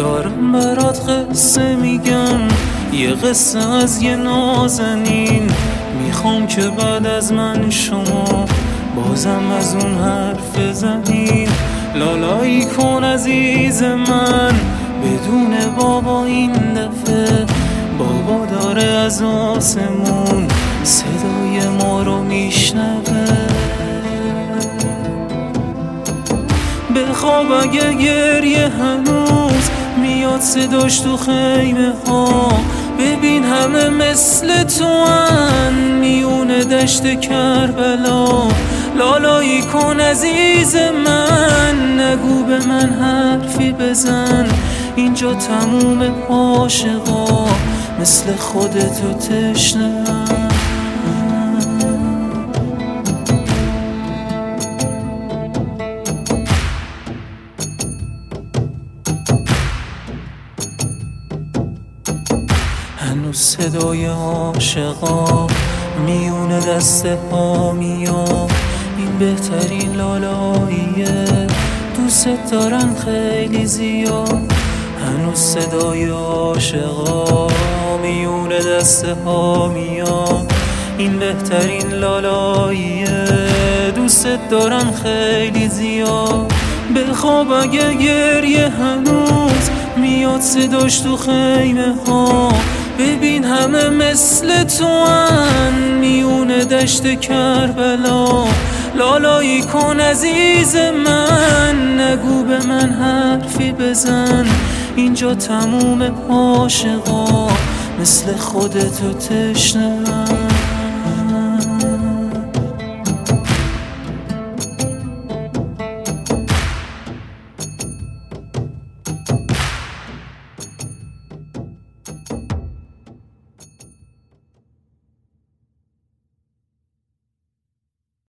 دارم برات قصه میگم، یه قصه از یه نازنین. میخوام که بعد از من شما بازم از اون حرف بزنین. لالایی کن عزیز من بدون بابا، این دفعه بابا داره از آسمون صدای ما رو میشنوه. بخواب اگه گریه هنوز میاد صداش تو خیمه ها، ببین همه مثل تو ان میون دشت کربلا. لالایی کن عزیز من، نگو به من حرفی بزن، اینجا تموم عاشقا مثل خودتو تشنه. هنوز صدای عاشقا میون دسته ها میاد، این بهترین لالاییه، دوست دارن خیلی زیاد. هنوز صدای عاشقا میون دسته ها میاد، این بهترین لالاییه، دوست دارن خیلی زیاد. بخواب اگه گریه هنوز میاد صداش تو خیمه ها، ببین همه مثل تو ان میون دشت کربلا. لالایی کن عزیز من، نگو به من حرفی بزن، اینجا تموم عاشقا مثل خودتو تشنه.